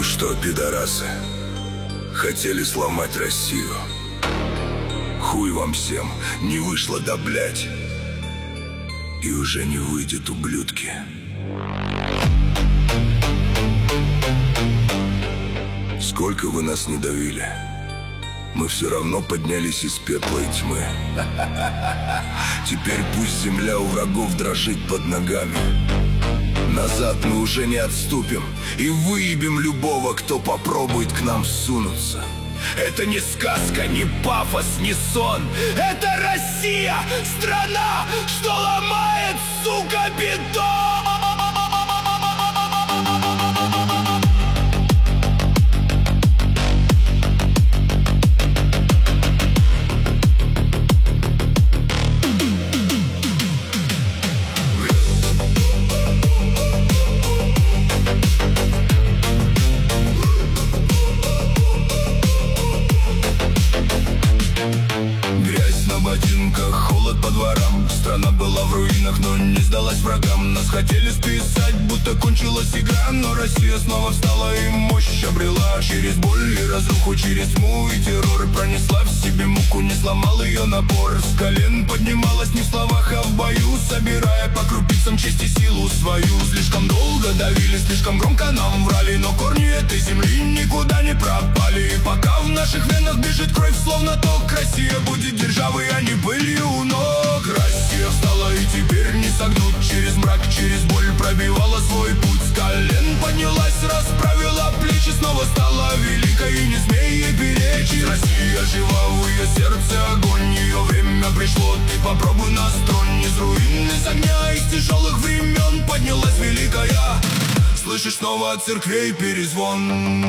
Ну что, пидорасы, хотели сломать Россию? Хуй вам всем, не вышло, да блять. И уже не выйдет, ублюдки. Сколько вы нас не давили, мы все равно поднялись из пепла и тьмы. Теперь пусть земля у врагов дрожит под ногами. Назад мы уже не отступим и выебем любого, кто попробует к нам сунуться. Это не сказка, не пафос, не сон. Это Россия, страна, что ломает, сука, бетон. Холод по дворам. Страна была в руинах, но не сдалась врагам. Нас хотели списать, будто кончилась игра. Но Россия снова встала и мощь обрела. Через боль и разруху, через тьму и террор пронесла в себе муку, не сломал ее напор. С колен поднималась не в словах, а в бою, собирая по крупицам честь и силу свою. Слишком долго давили, слишком громко нам врали, но корни этой земли никуда не пропали. И пока в наших венах бежит кровь, словно ток, Россия будет державой, а не пылью у ног. Россия встала и теперь не согнуть. Через мрак, через боль пробивала свой путь. С колен поднялась, расправила плечи, снова стала великой и не смей ей перечить. Россия жива, в ее сердце огонь, ее время пришло, ты попробуй нас тронь. Из руин, из огня, из тяжелых времен поднялась великая. Слышишь снова от церквей перезвон.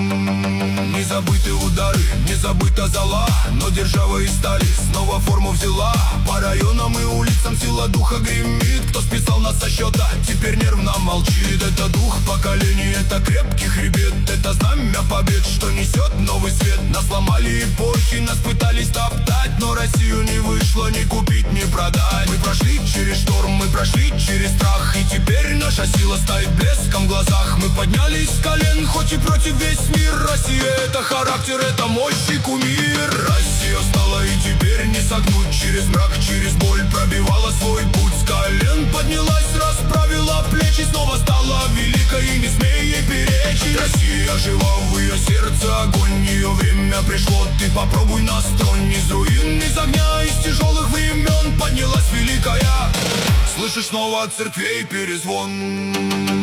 Не забыты удары, не забыта зола, но держава из стали снова форму взяла. По районам и улицам сила духа гремит. Кто списал нас со счета, теперь нервно молчит. Это дух поколений, это крепкий хребет. Это знамя побед, что несет новый свет. Нас ломали эпохи, нас пытались топтать, но Россию не вышло ни купить, ни продать. Мы прошли через шторм, мы прошли через страх, и теперь наша сила стоит блеском в глазах. Мы поднялись с колен, хоть и против весь мир. Россия — это характер, это мощь и кумир. Россия встала и теперь не согнуть. Через мрак, через боль пробивала свой путь. С колен поднялась, расправила плечи, снова стала великой и не смей ей перечить. Россия жива, в ее сердце огонь, ее время пришло, ты попробуй нас тронь. Из руин, из огня, из тяжелых времен поднялась великая. Слышишь снова от церквей перезвон.